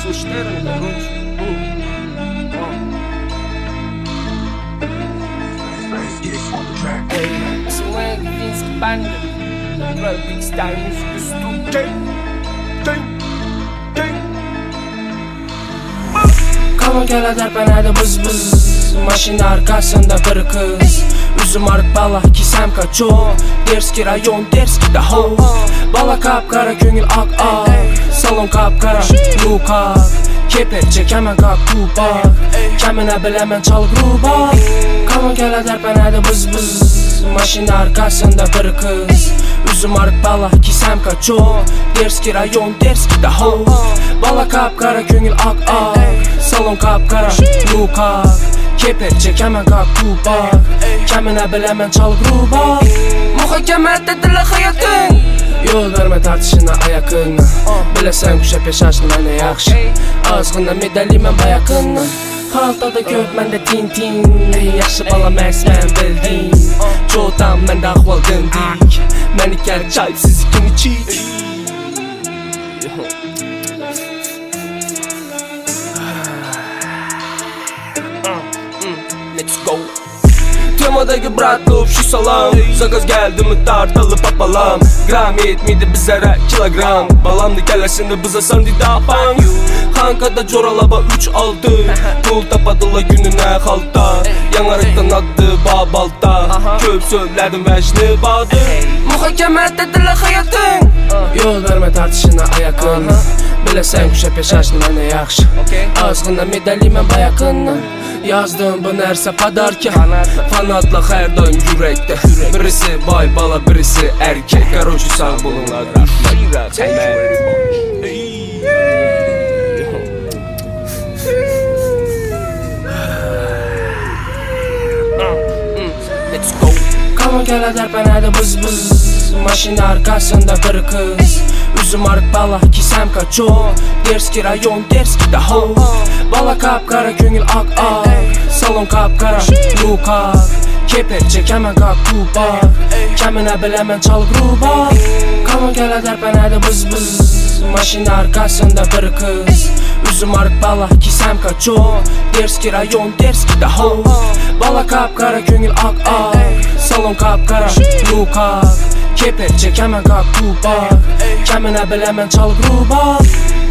Krasnosterny, короче. Свинг, Винский банда, Биг Стар, музыка стук. Kamon keler penayda bız Maşina arkasında bir kız Üzüm arık bala kisem kaço Derski rayon derski da ho Bala kapkara köngül ak ak Salon kapkara lukak Keperçek hemen kak kupak Kemine bil hemen çal grubak Kamon keler penayda bız Maşina arkasında bir kız Üzüm arık bala kisem kaço Derski rayon derski da ho Bala kapkara köngül ak ak Salon kapkara lukak Keperçek hemen kak kupak Kemine bil hemen çal grubak Muhakeme dediler hayatın Yol verme tartışına ayakına Bilesen kuşep yaşaşın mene yakşı Ağzına medali men bayakına Haltada köp mende tin tin Yaxşı bala mers men bildim Çoğudan mende ahval dindik Meni gel çay siz ikini çiğ Let's go. Temadaki bırakıp şu salam Zakaz geldi mi tartalı papalam Gram yetmiydi bizlere kilogram Balamdı kellesinde bize sandı dapan Hankada coralaba 3 aldı Pul tapadıla gününe halta Yanarıktan attı babalta Köp söylerdim vecni badı Muhakeme dediler hayatın Yol verme tartışına ayakına Bilesen kuşep yaşaşın mene yakşı Ağzına medali men bayakına Yazdım bu nerse padarka Fanatla her daim yürekte Birisi bay bala birisi erkek Karocu sağ bulunlar Let's go. Kamon keler penayda bız Maşina arkasında bir kız Üzüm arık bala kisem kaço Derski rayon derski da ho Bala kapkara köngül ak ak Salon kapkara lukak Keperçek hemen kak kupak Kemine bil hemen çal grubak Kamon keler penayda bız Maşina arkasında bir kız Üzüm arık bala kisem kaço Derski rayon derski da ho Bala kapkara köngül ak ak Salon kapkara lukak Keperçek hemen kak kupak Kemine bil hemen çal grubak